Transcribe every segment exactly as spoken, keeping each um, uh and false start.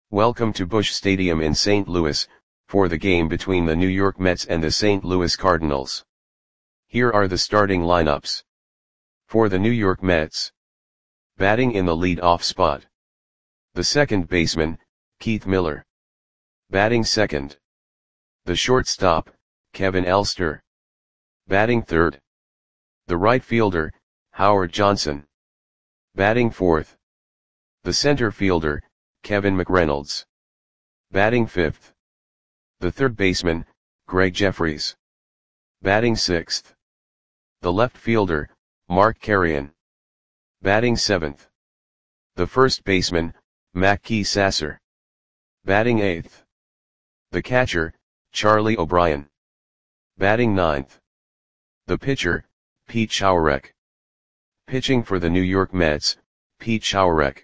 Welcome to Busch Stadium in Saint Louis, for the game between the New York Mets and the Saint Louis Cardinals. Here are the starting lineups. For the New York Mets. Batting in the lead-off spot. The second baseman, Keith Miller. Batting second. The shortstop, Kevin Elster. Batting third. The right fielder, Howard Johnson. Batting fourth. The center fielder, Kevin McReynolds. Batting fifth. The third baseman, Gregg Jefferies. Batting sixth. The left fielder, Mark Carreon. Batting seventh. The first baseman, Mackey Sasser. Batting eighth. The catcher, Charlie O'Brien. Batting ninth. The pitcher, Pete Schourek. Pitching for the New York Mets, Pete Schourek.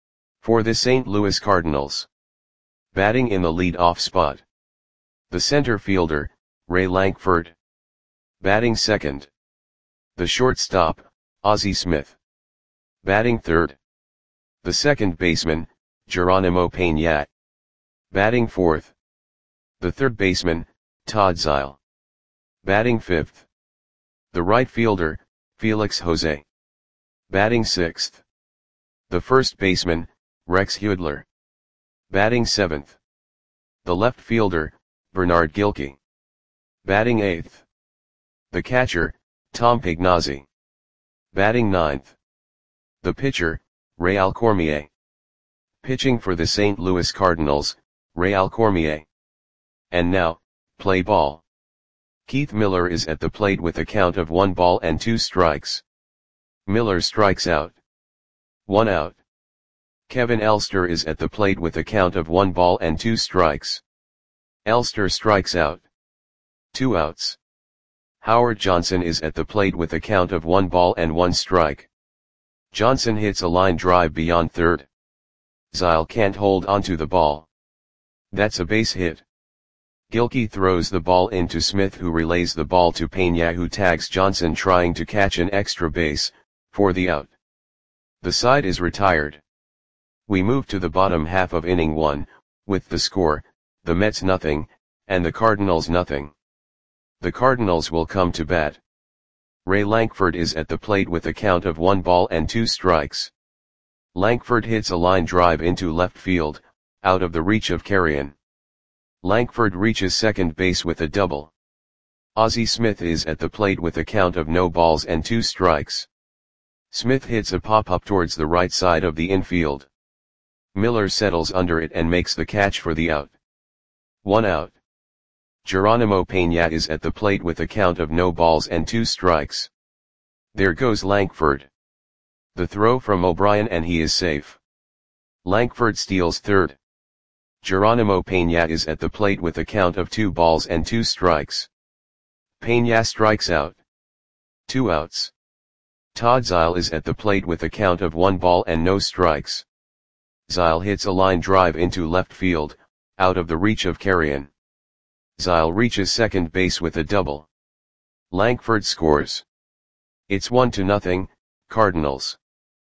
For the Saint Louis Cardinals. Batting in the lead-off spot. The center fielder, Ray Lankford. Batting second. The shortstop, Ozzie Smith. Batting third. The second baseman, Geronimo Peña. Batting fourth. The third baseman, Todd Zeile. Batting fifth. The right fielder, Felix Jose. Batting sixth. The first baseman, Rex Huidler. Batting seventh. The left fielder, Bernard Gilkey. Batting eighth. The catcher, Tom Pignazzi. Batting ninth. The pitcher, Ray Alcormier. Pitching for the Saint Louis Cardinals, Ray Alcormier. And now, play ball. Keith Miller is at the plate with a count of one ball and two strikes. Miller strikes out. One out. Kevin Elster is at the plate with a count of one ball and two strikes. Elster strikes out. Two outs. Howard Johnson is at the plate with a count of one ball and one strike. Johnson hits a line drive beyond third. Zeile can't hold onto the ball. That's a base hit. Gilkey throws the ball into Smith, who relays the ball to Peña, who tags Johnson trying to catch an extra base, for the out. The side is retired. We move to the bottom half of inning one, with the score, the Mets nothing, and the Cardinals nothing. The Cardinals will come to bat. Ray Lankford is at the plate with a count of one ball and two strikes. Lankford hits a line drive into left field, out of the reach of Carreon. Lankford reaches second base with a double. Ozzie Smith is at the plate with a count of no balls and two strikes. Smith hits a pop-up towards the right side of the infield. Miller settles under it and makes the catch for the out. One out. Geronimo Peña is at the plate with a count of no balls and two strikes. There goes Lankford. The throw from O'Brien and he is safe. Lankford steals third. Geronimo Peña is at the plate with a count of two balls and two strikes. Peña strikes out. Two outs. Todd Zeile is at the plate with a count of one ball and no strikes. Zeile hits a line drive into left field, out of the reach of Carreon. Zeile reaches second base with a double. Lankford scores. It's one to nothing, Cardinals.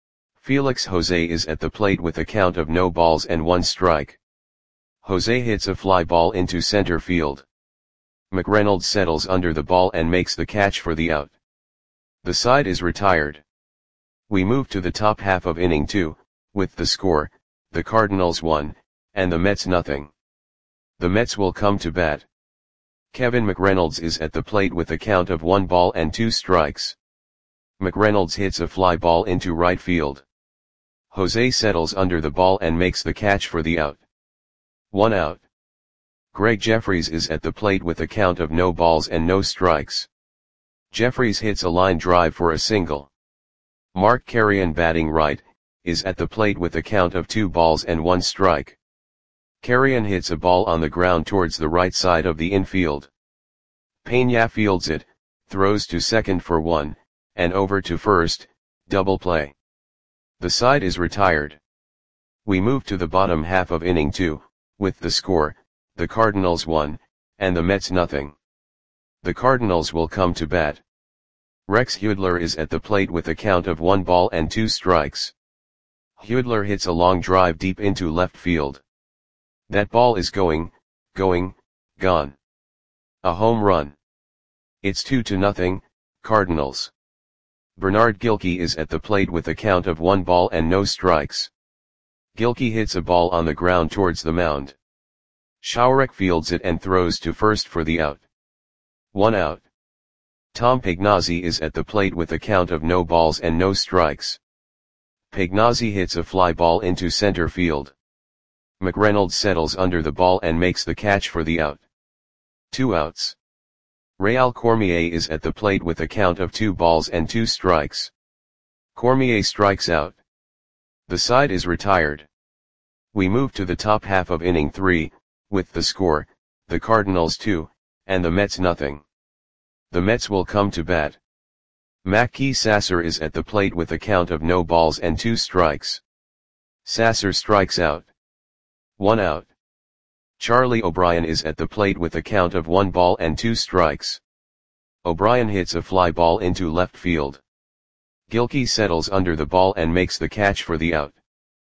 Felix Jose is at the plate with a count of no balls and one strike. Jose hits a fly ball into center field. McReynolds settles under the ball and makes the catch for the out. The side is retired. We move to the top half of inning two, with the score, the Cardinals one, and the Mets nothing. The Mets will come to bat. Kevin McReynolds is at the plate with a count of one ball and two strikes. McReynolds hits a fly ball into right field. Jose settles under the ball and makes the catch for the out. One out. Gregg Jefferies is at the plate with a count of no balls and no strikes. Jefferies hits a line drive for a single. Mark Carreon, batting right, is at the plate with a count of two balls and one strike. Carreon hits a ball on the ground towards the right side of the infield. Peña fields it, throws to second for one, and over to first, double play. The side is retired. We move to the bottom half of inning two, with the score, the Cardinals one, and the Mets nothing. The Cardinals will come to bat. Rex Huidler is at the plate with a count of one ball and two strikes. Huidler hits a long drive deep into left field. That ball is going, going, gone. A home run. It's two to nothing, Cardinals. Bernard Gilkey is at the plate with a count of one ball and no strikes. Gilkey hits a ball on the ground towards the mound. Showerek fields it and throws to first for the out. One out. Tom Pagnozzi is at the plate with a count of no balls and no strikes. Pagnozzi hits a fly ball into center field. McReynolds settles under the ball and makes the catch for the out. Two outs. Real Cormier is at the plate with a count of two balls and two strikes. Cormier strikes out. The side is retired. We move to the top half of inning three, with the score, the Cardinals two, and the Mets nothing. The Mets will come to bat. Mackey Sasser is at the plate with a count of no balls and two strikes. Sasser strikes out. One out. Charlie O'Brien is at the plate with a count of one ball and two strikes. O'Brien hits a fly ball into left field. Gilkey settles under the ball and makes the catch for the out.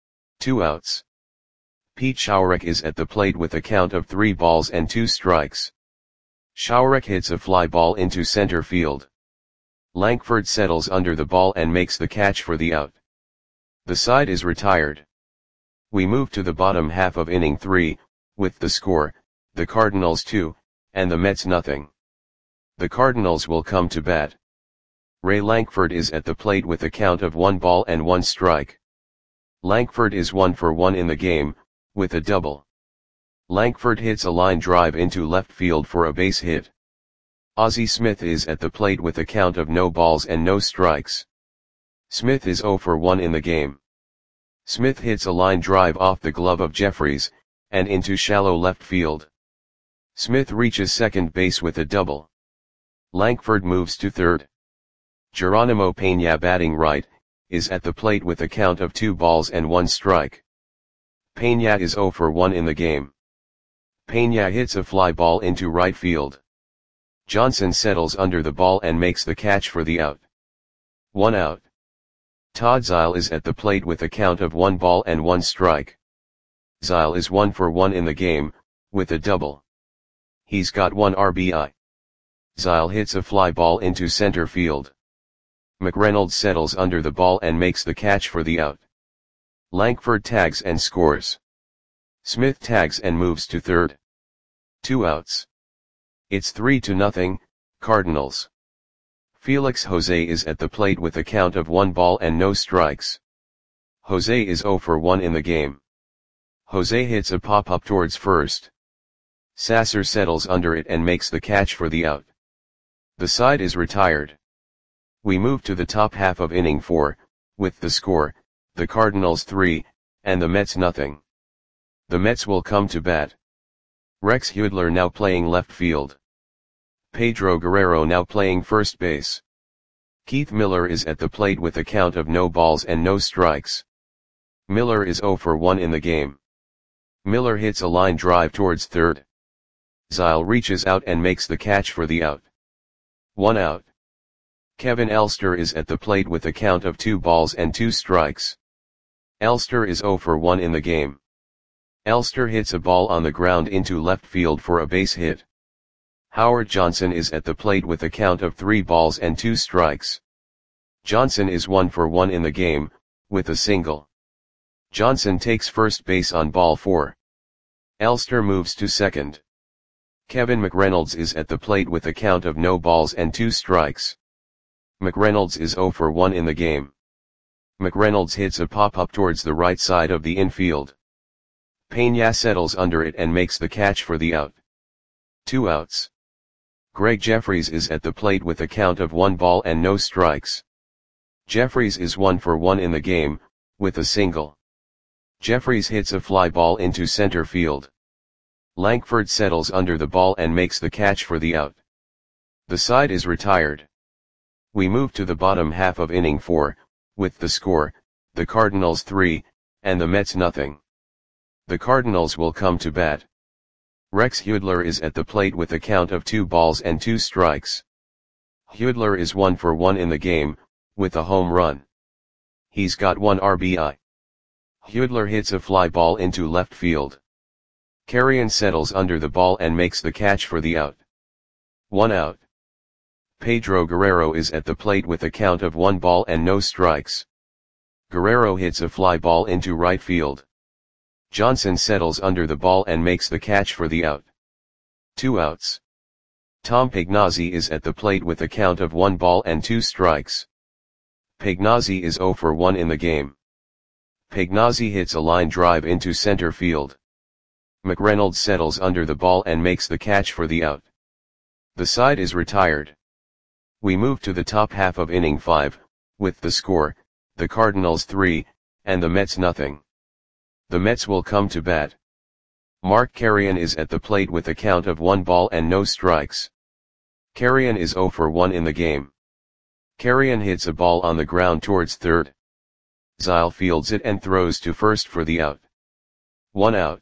Two outs. Pete Showerek is at the plate with a count of three balls and two strikes. Showerek hits a fly ball into center field. Lankford settles under the ball and makes the catch for the out. The side is retired. We move to the bottom half of inning three, with the score, the Cardinals two, and the Mets nothing. The Cardinals will come to bat. Ray Lankford is at the plate with a count of one ball and one strike. Lankford is one for one in the game, with a double. Lankford hits a line drive into left field for a base hit. Ozzie Smith is at the plate with a count of no balls and no strikes. Smith is zero for one in the game. Smith hits a line drive off the glove of Jeffries, and into shallow left field. Smith reaches second base with a double. Lankford moves to third. Geronimo Peña, batting right, is at the plate with a count of two balls and one strike. Peña is zero for one in the game. Peña hits a fly ball into right field. Johnson settles under the ball and makes the catch for the out. One out. Todd Zeile is at the plate with a count of one ball and one strike. Zeile is one for one in the game, with a double. He's got one R B I. Zeile hits a fly ball into center field. McReynolds settles under the ball and makes the catch for the out. Lankford tags and scores. Smith tags and moves to third. Two outs. It's three to nothing, Cardinals. Felix Jose is at the plate with a count of one ball and no strikes. Jose is zero for one in the game. Jose hits a pop-up towards first. Sasser settles under it and makes the catch for the out. The side is retired. We move to the top half of inning four, with the score, the Cardinals three, and the Mets nothing. The Mets will come to bat. Rex Hudler now playing left field. Pedro Guerrero now playing first base. Keith Miller is at the plate with a count of no balls and no strikes. Miller is zero for one in the game. Miller hits a line drive towards third. Zeile reaches out and makes the catch for the out. One out. Kevin Elster is at the plate with a count of two balls and two strikes. Elster is zero for one in the game. Elster hits a ball on the ground into left field for a base hit. Howard Johnson is at the plate with a count of three balls and two strikes. Johnson is one for one in the game, with a single. Johnson takes first base on ball four. Elster moves to second. Kevin McReynolds is at the plate with a count of no balls and two strikes. McReynolds is zero for one in the game. McReynolds hits a pop-up towards the right side of the infield. Peña settles under it and makes the catch for the out. Two outs. Greg Jeffries is at the plate with a count of one ball and no strikes. Jeffries is one for one in the game, with a single. Jeffries hits a fly ball into center field. Lankford settles under the ball and makes the catch for the out. The side is retired. We move to the bottom half of inning four, with the score, the Cardinals three, and the Mets nothing. The Cardinals will come to bat. Rex Hudler is at the plate with a count of two balls and two strikes. Hudler is one for one in the game, with a home run. He's got one R B I. Hudler hits a fly ball into left field. Carrion settles under the ball and makes the catch for the out. One out. Pedro Guerrero is at the plate with a count of one ball and no strikes. Guerrero hits a fly ball into right field. Johnson settles under the ball and makes the catch for the out. Two outs. Tom Pagnozzi is at the plate with a count of one ball and two strikes. Pagnozzi is zero for one in the game. Pagnozzi hits a line drive into center field. McReynolds settles under the ball and makes the catch for the out. The side is retired. We move to the top half of inning five, with the score, the Cardinals three, and the Mets nothing. The Mets will come to bat. Mark Carrion is at the plate with a count of one ball and no strikes. Carrion is zero for one in the game. Carrion hits a ball on the ground towards third. Zile fields it and throws to first for the out. One out.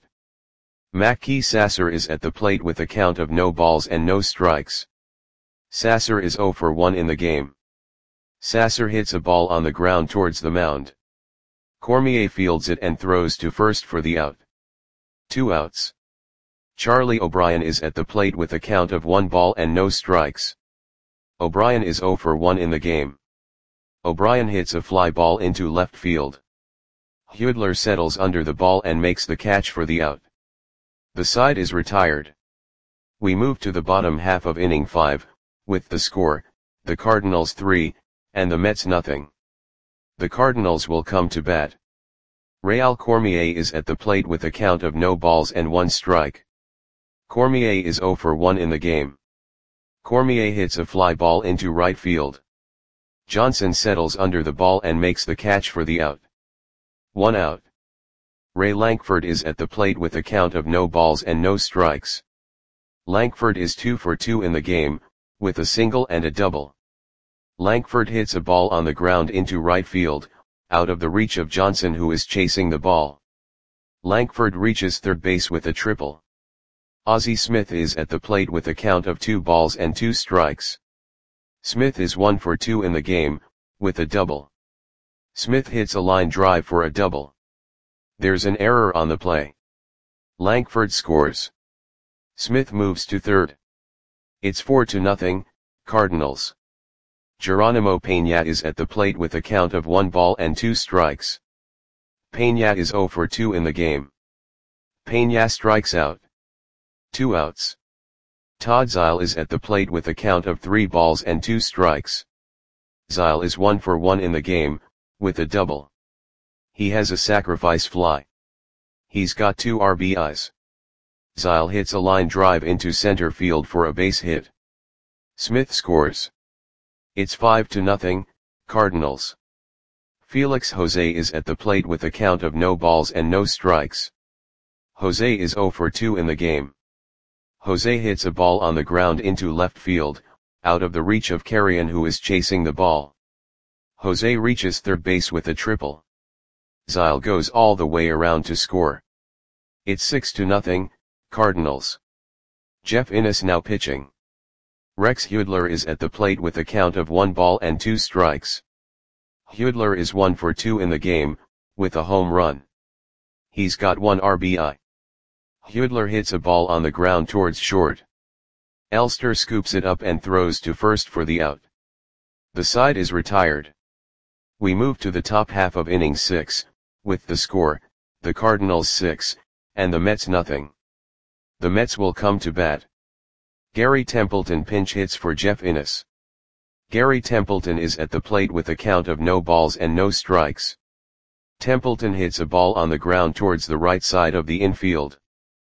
Mackey Sasser is at the plate with a count of no balls and no strikes. Sasser is zero for one in the game. Sasser hits a ball on the ground towards the mound. Cormier fields it and throws to first for the out. Two outs. Charlie O'Brien is at the plate with a count of one ball and no strikes. O'Brien is zero for one in the game. O'Brien hits a fly ball into left field. Hudler settles under the ball and makes the catch for the out. The side is retired. We move to the bottom half of inning five, with the score, the Cardinals three, and the Mets nothing. The Cardinals will come to bat. Real Cormier is at the plate with a count of no balls and one strike. Cormier is zero for one in the game. Cormier hits a fly ball into right field. Johnson settles under the ball and makes the catch for the out. One out. Ray Lankford is at the plate with a count of no balls and no strikes. Lankford is two for two in the game, with a single and a double. Lankford hits a ball on the ground into right field, out of the reach of Johnson who is chasing the ball. Lankford reaches third base with a triple. Ozzie Smith is at the plate with a count of two balls and two strikes. Smith is one for two in the game, with a double. Smith hits a line drive for a double. There's an error on the play. Lankford scores. Smith moves to third. It's four to nothing, Cardinals. Geronimo Peña is at the plate with a count of one ball and two strikes. Peña is zero for two in the game. Peña strikes out. Two outs. Todd Zile is at the plate with a count of three balls and two strikes. Zile is one for one in the game, with a double. He has a sacrifice fly. He's got two R B Is. Zile hits a line drive into center field for a base hit. Smith scores. It's five to nothing, Cardinals. Felix Jose is at the plate with a count of no balls and no strikes. Jose is zero for two in the game. Jose hits a ball on the ground into left field, out of the reach of Carrion who is chasing the ball. Jose reaches third base with a triple. Zile goes all the way around to score. It's six to nothing, Cardinals. Jeff Innes now pitching. Rex Hudler is at the plate with a count of one ball and two strikes. Hudler is one for two in the game, with a home run. He's got one R B I. Hudler hits a ball on the ground towards short. Elster scoops it up and throws to first for the out. The side is retired. We move to the top half of inning six, with the score, the Cardinals six, and the Mets nothing. The Mets will come to bat. Gary Templeton pinch hits for Jeff Innes. Gary Templeton is at the plate with a count of no balls and no strikes. Templeton hits a ball on the ground towards the right side of the infield.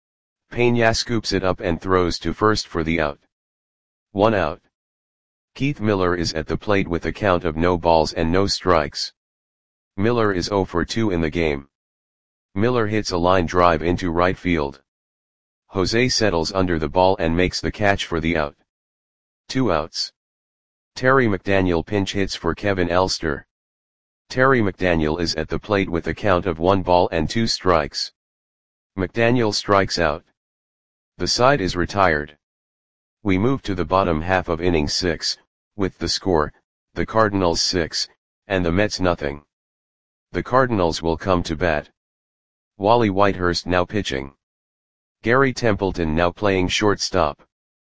Peña scoops it up and throws to first for the out. One out. Keith Miller is at the plate with a count of no balls and no strikes. Miller is zero for two in the game. Miller hits a line drive into right field. Jose settles under the ball and makes the catch for the out. Two outs. Terry McDaniel pinch hits for Kevin Elster. Terry McDaniel is at the plate with a count of one ball and two strikes. McDaniel strikes out. The side is retired. We move to the bottom half of inning six, with the score, the Cardinals six, and the Mets nothing. The Cardinals will come to bat. Wally Whitehurst now pitching. Gary Templeton now playing shortstop.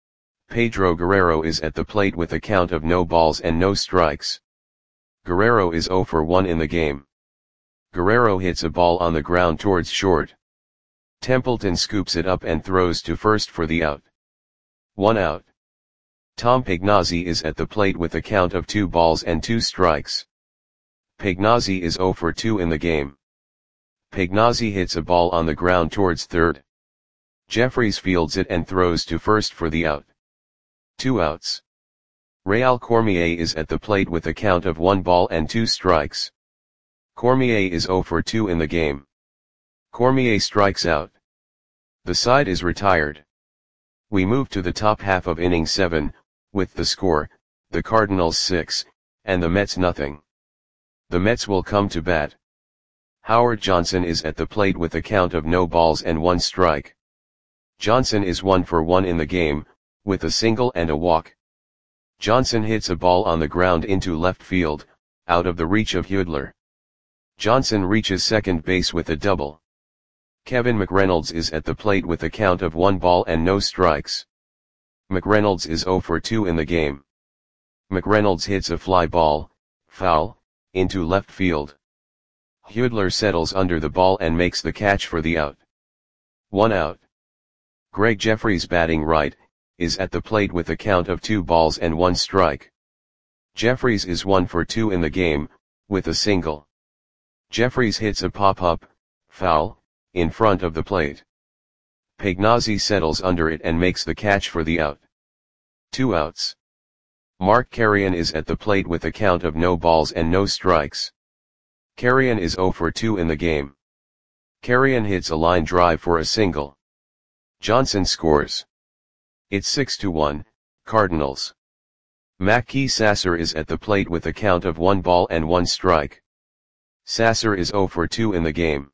Pedro Guerrero is at the plate with a count of no balls and no strikes. Guerrero is zero for one in the game. Guerrero hits a ball on the ground towards short. Templeton scoops it up and throws to first for the out. One out. Tom Pagnozzi is at the plate with a count of two balls and two strikes. Pagnozzi is zero for two in the game. Pagnozzi hits a ball on the ground towards third. Jeffries fields it and throws to first for the out. Two outs. Real Cormier is at the plate with a count of one ball and two strikes. Cormier is zero for two in the game. Cormier strikes out. The side is retired. We move to the top half of inning seven, with the score, the Cardinals six, and the Mets nothing. The Mets will come to bat. Howard Johnson is at the plate with a count of no balls and one strike. Johnson is one for one in the game, with a single and a walk. Johnson hits a ball on the ground into left field, out of the reach of Hudler. Johnson reaches second base with a double. Kevin McReynolds is at the plate with a count of one ball and no strikes. McReynolds is zero for two in the game. McReynolds hits a fly ball, foul, into left field. Hudler settles under the ball and makes the catch for the out. One out. Greg Jeffries, batting right, is at the plate with a count of two balls and one strike. Jeffries is one for two in the game, with a single. Jeffries hits a pop-up, foul, in front of the plate. Pagnozzi settles under it and makes the catch for the out. Two outs. Mark Carrion is at the plate with a count of no balls and no strikes. Carrion is zero for two in the game. Carrion hits a line drive for a single. Johnson scores. It's six to one, Cardinals. Mackey Sasser is at the plate with a count of one ball and one strike. Sasser is zero for two in the game.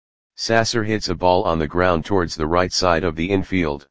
Sasser hits a ball on the ground towards the right side of the infield.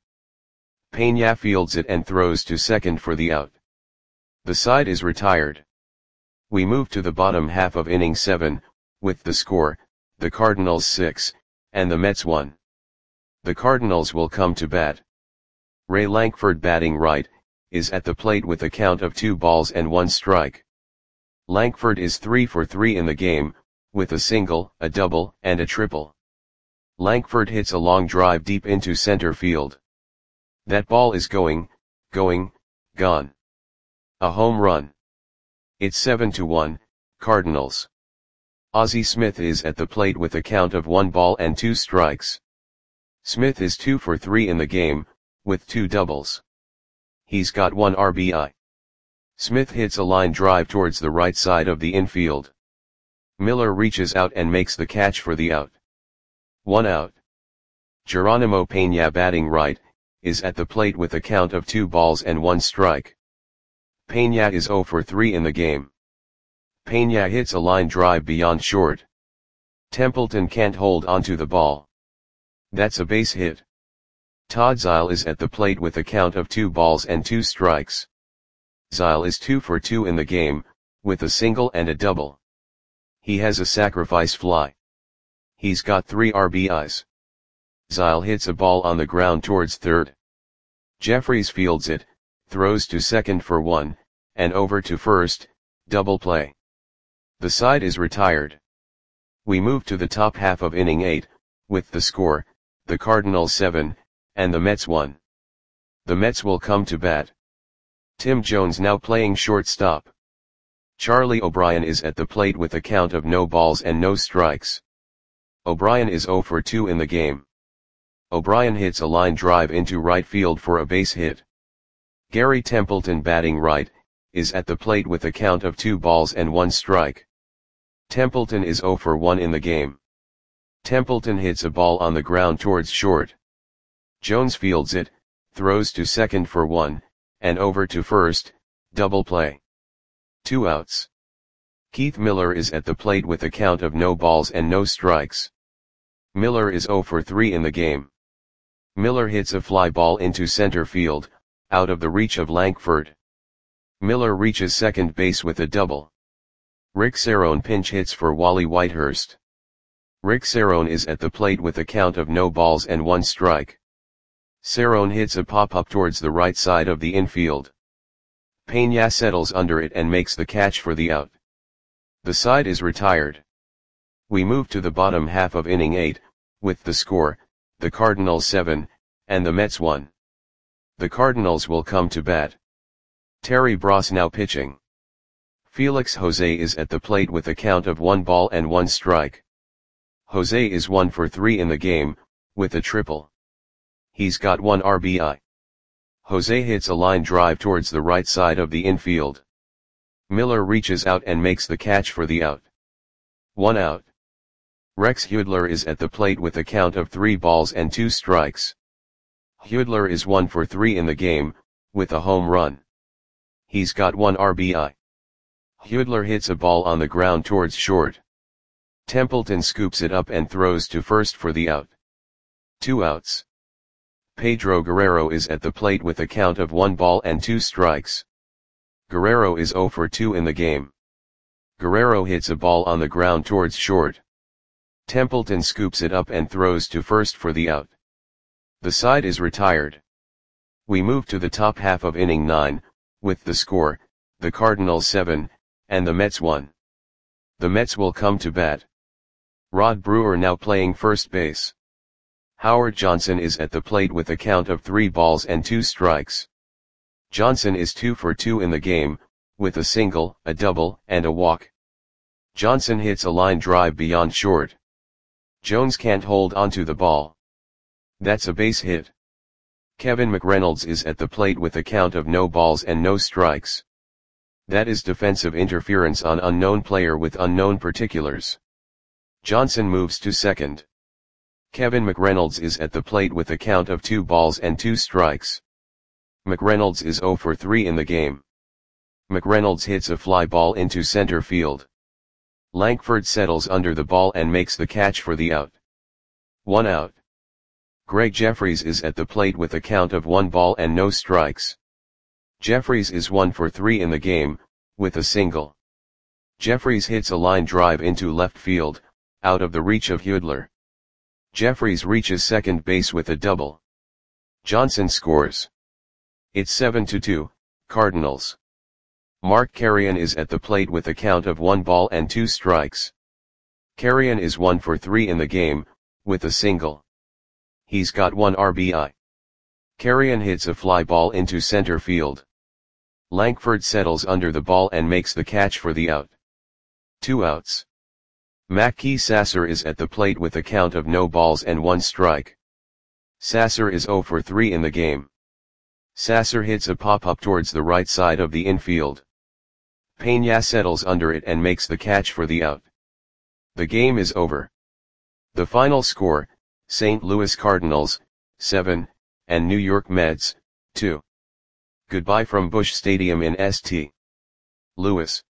Peña fields it and throws to second for the out. The side is retired. We move to the bottom half of inning seven, with the score, the Cardinals six, and the Mets one. The Cardinals will come to bat. Ray Lankford, batting right, is at the plate with a count of two balls and one strike. Lankford is three for three in the game, with a single, a double, and a triple. Lankford hits a long drive deep into center field. That ball is going, going, gone. A home run. It's seven to one, Cardinals. Ozzie Smith is at the plate with a count of one ball and two strikes. Smith is two for three in the game, with two doubles. He's got one R B I. Smith hits a line drive towards the right side of the infield. Miller reaches out and makes the catch for the out. One out. Geronimo Peña, batting right, is at the plate with a count of two balls and one strike. Peña is zero for three in the game. Peña hits a line drive beyond short. Templeton can't hold onto the ball. That's a base hit. Todd Zeile is at the plate with a count of two balls and two strikes. Zeile is two for two in the game, with a single and a double. He has a sacrifice fly. He's got three R B Is. Zeile hits a ball on the ground towards third. Jeffries fields it, throws to second for one, and over to first, double play. The side is retired. We move to the top half of inning eight, with the score, the Cardinals seven, and the Mets one. The Mets will come to bat. Tim Jones now playing shortstop. Charlie O'Brien is at the plate with a count of no balls and no strikes. O'Brien is zero for two in the game. O'Brien hits a line drive into right field for a base hit. Gary Templeton, batting right, is at the plate with a count of two balls and one strike. Templeton is zero for one in the game. Templeton hits a ball on the ground towards short. Jones fields it, throws to second for one, and over to first, double play. Two outs. Keith Miller is at the plate with a count of no balls and no strikes. Miller is zero for three in the game. Miller hits a fly ball into center field, out of the reach of Lankford. Miller reaches second base with a double. Rick Cerone pinch hits for Wally Whitehurst. Rick Cerone is at the plate with a count of no balls and one strike. Cerrone hits a pop-up towards the right side of the infield. Peña settles under it and makes the catch for the out. The side is retired. We move to the bottom half of inning eight, with the score, the Cardinals seven, and the Mets one. The Cardinals will come to bat. Terry Brass now pitching. Felix Jose is at the plate with a count of one ball and one strike. Jose is one for three in the game, with a triple. He's got one R B I. Jose hits a line drive towards the right side of the infield. Miller reaches out and makes the catch for the out. One out. Rex Hudler is at the plate with a count of three balls and two strikes. Hudler is one for three in the game, with a home run. He's got one R B I. Hudler hits a ball on the ground towards short. Templeton scoops it up and throws to first for the out. Two outs. Pedro Guerrero is at the plate with a count of one ball and two strikes. Guerrero is zero for two in the game. Guerrero hits a ball on the ground towards short. Templeton scoops it up and throws to first for the out. The side is retired. We move to the top half of inning nine, with the score, the Cardinals seven, and the Mets one. The Mets will come to bat. Rod Brewer now playing first base. Howard Johnson is at the plate with a count of three balls and two strikes. Johnson is two for two in the game, with a single, a double, and a walk. Johnson hits a line drive beyond short. Jones can't hold onto the ball. That's a base hit. Kevin McReynolds is at the plate with a count of no balls and no strikes. That is defensive interference on unknown player with unknown particulars. Johnson moves to second. Kevin McReynolds is at the plate with a count of two balls and two strikes. McReynolds is zero for three in the game. McReynolds hits a fly ball into center field. Lankford settles under the ball and makes the catch for the out. One out. Greg Jeffries is at the plate with a count of one ball and no strikes. Jeffries is one for three in the game, with a single. Jeffries hits a line drive into left field, out of the reach of Hudler. Jeffries reaches second base with a double. Johnson scores. It's seven to two, Cardinals. Mark Carrion is at the plate with a count of one ball and two strikes. Carrion is one for three in the game, with a single. He's got one R B I. Carrion hits a fly ball into center field. Lankford settles under the ball and makes the catch for the out. Two outs. Mackey Sasser is at the plate with a count of no balls and one strike. Sasser is zero for three in the game. Sasser hits a pop-up towards the right side of the infield. Peña settles under it and makes the catch for the out. The game is over. The final score, Saint Louis Cardinals, seven, and New York Mets, two. Goodbye from Busch Stadium in Saint Louis.